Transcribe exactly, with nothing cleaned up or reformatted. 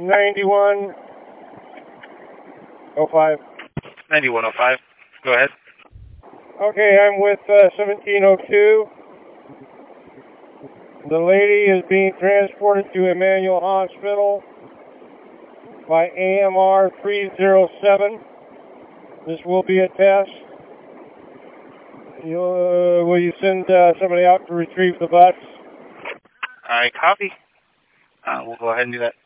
ninety-one oh five. ninety-one oh five. Go ahead. Okay, I'm with uh, seventeen oh two. The lady is being transported to Emmanuel Hospital by A M R three oh seven. This will be a test. You, uh, will you send uh, somebody out to retrieve the bus? I copy. Uh, we'll go ahead and do that.